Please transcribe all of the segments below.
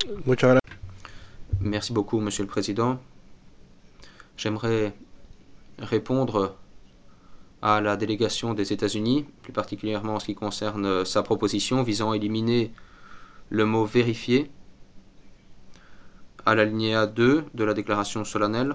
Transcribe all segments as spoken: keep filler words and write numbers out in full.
Muchas Merci beaucoup, Monsieur le Président. J'aimerais répondre à la délégation des États-Unis, plus particulièrement en ce qui concerne sa proposition visant à éliminer le mot vérifier à l'alinéa deux de la déclaration solennelle.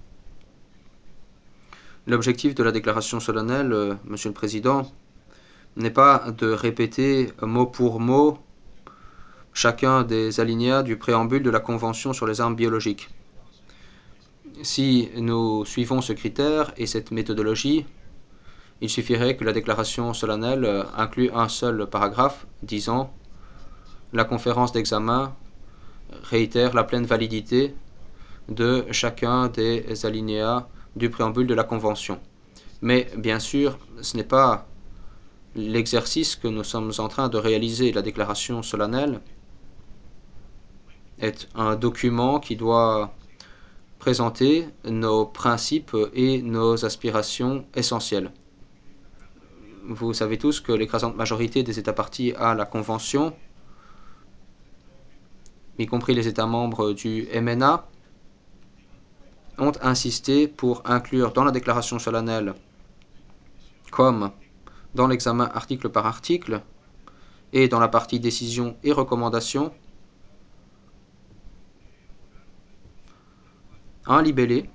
L'objectif de la déclaration solennelle, euh, Monsieur le Président, n'est pas de répéter mot pour mot chacun des alinéas du préambule de la Convention sur les armes biologiques. Si nous suivons ce critère et cette méthodologie, il suffirait que la déclaration solennelle inclue un seul paragraphe disant « La conférence d'examen réitère la pleine validité de chacun des alinéas du préambule de la Convention ». Mais bien sûr, ce n'est pas l'exercice que nous sommes en train de réaliser. La déclaration solennelle est un document qui doit présenter nos principes et nos aspirations essentielles. Vous savez tous que l'écrasante majorité des États partis à la Convention, y compris les États membres du M N A, ont insisté pour inclure dans la déclaration solennelle, comme dans l'examen article par article, et dans la partie décision et recommandation, un libellé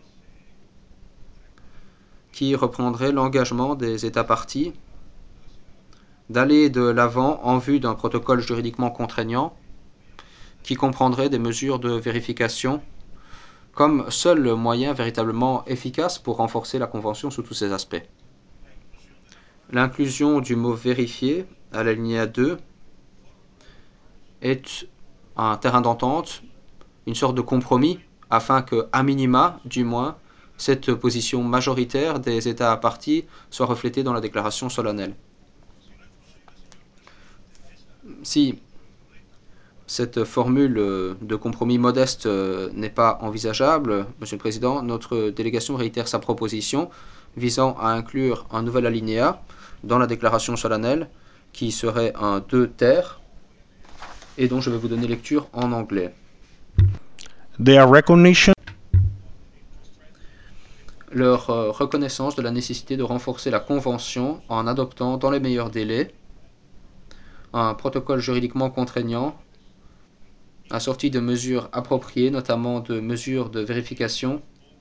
qui reprendrait l'engagement des États partis d'aller de l'avant en vue d'un protocole juridiquement contraignant qui comprendrait des mesures de vérification comme seul moyen véritablement efficace pour renforcer la Convention sous tous ses aspects. L'inclusion du mot « vérifier » à l'alinéa deux est un terrain d'entente, une sorte de compromis, afin que, à minima, du moins, cette position majoritaire des États partis soit reflétée dans la déclaration solennelle. Si cette formule de compromis modeste n'est pas envisageable, Monsieur le Président, notre délégation réitère sa proposition visant à inclure un nouvel alinéa dans la déclaration solennelle qui serait un deux ter et dont je vais vous donner lecture en anglais. Their recognition Leur euh, reconnaissance de la nécessité de renforcer la Convention en adoptant dans les meilleurs délais un protocole juridiquement contraignant assorti de mesures appropriées, notamment de mesures de vérification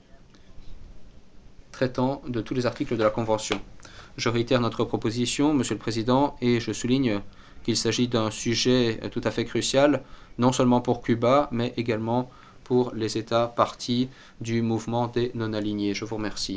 traitant de tous les articles de la Convention. Je réitère notre proposition, Monsieur le Président, et je souligne qu'il s'agit d'un sujet tout à fait crucial, non seulement pour Cuba, mais également pour les États partis du mouvement des non-alignés. Je vous remercie.